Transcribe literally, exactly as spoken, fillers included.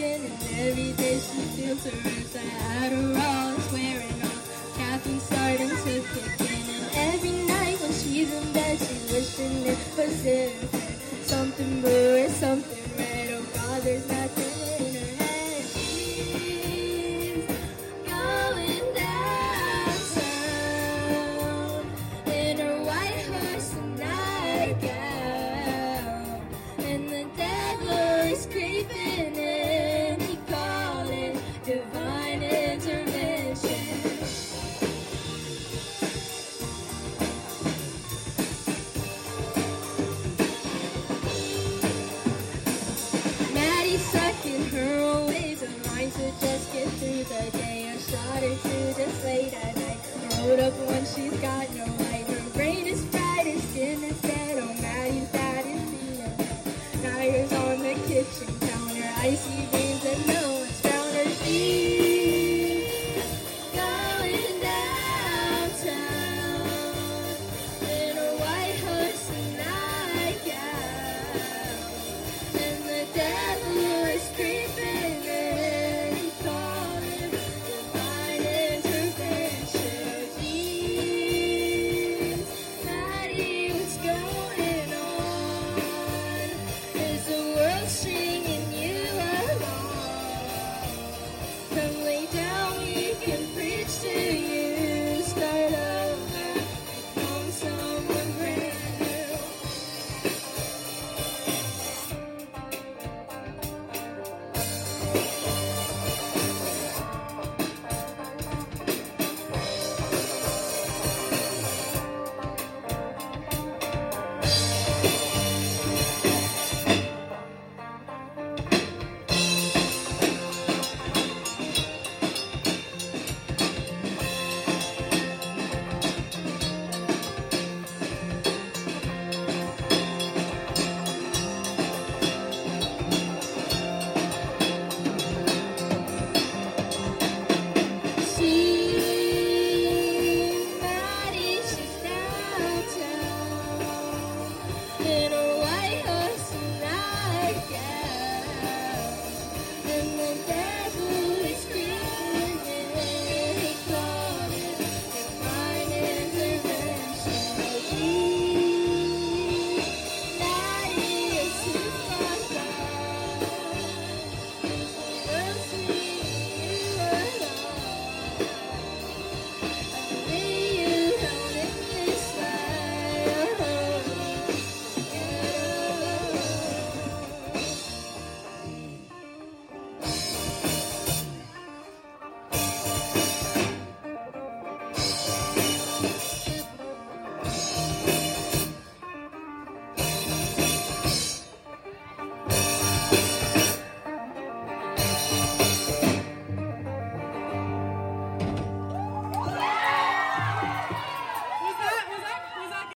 sleeping, and every day she feels her ribs. That Adderall is wearing off, caffeine's starting to kick in, and every night when she's in bed, she's wishing it was different. Something blue or something red, oh God, there's nothing in her head. She's going downtown in her white horse and nightgown, and the devil is creeping in. He called it divine intervention. Maddie's stuck in her own ways of mine to just get through the day. A shot or two just late at night. Rolled up when she's got no light. Her brain is fried, her skin is dead. Oh, Maddie's dad is being dead. Nyers on the kitchen counter, icy veins and no one's found her. She's going downtown in a white horse and nightgown, and the devil is creeping in. He called it divine intervention. Jeez, Maddie, what's going on? Is the world stringing you along? Come lay down, we can preach to you. Start over, become someone brand new. See, Maddie, she's downtown in a white horse and nightgown, and the devil is creeping in. He called it divine intervention. Please, Maddie, it's too far gone. Is the world seeing you alone?